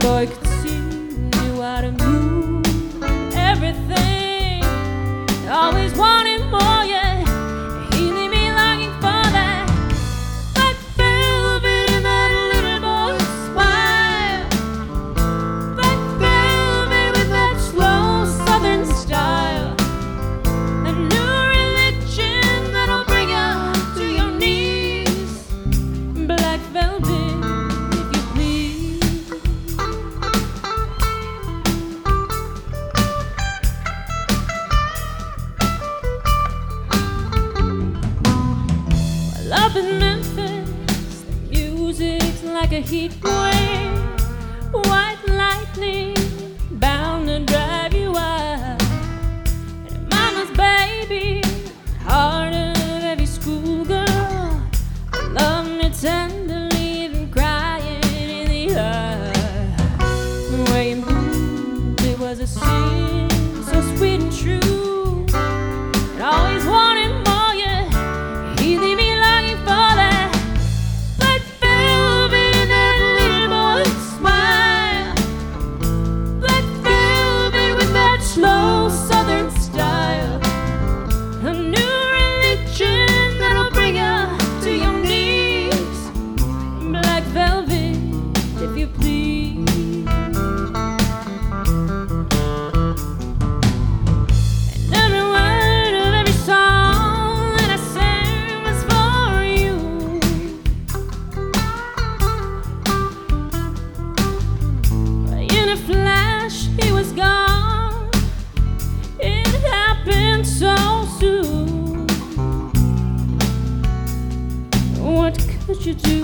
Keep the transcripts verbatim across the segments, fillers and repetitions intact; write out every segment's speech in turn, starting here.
boy could see knew how to move everything, always wanting more, yeah. He leave me longing for that black velvet and that little boy's smile, black velvet with that slow southern style, a new religion that'll bring you to your knees, black velvet. Up in Memphis, the music's like a heat wave, white lightning bound to drive you wild. And mama's baby, heart of every schoolgirl, love me tenderly, then crying in the eye. The way you moved, it was a sin so sweet and true, and always wanting more. Slow southern style, a new religion that'll bring you to your knees, black velvet, if you please. And every word of every song that I sang was for you. In a flash, he was gone. So soon, what could you do?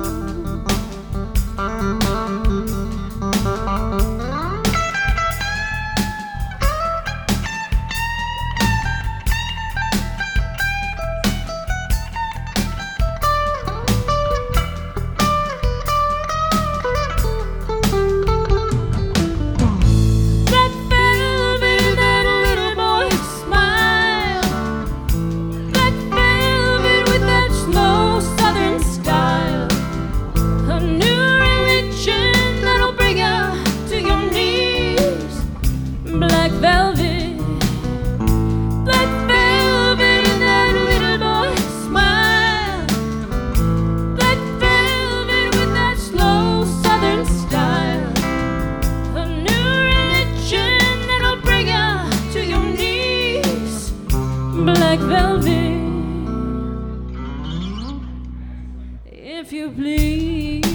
Black velvet, black velvet, and that little boy's smile, black velvet with that slow southern style, a new religion that'll bring you to your knees, black velvet, if you please.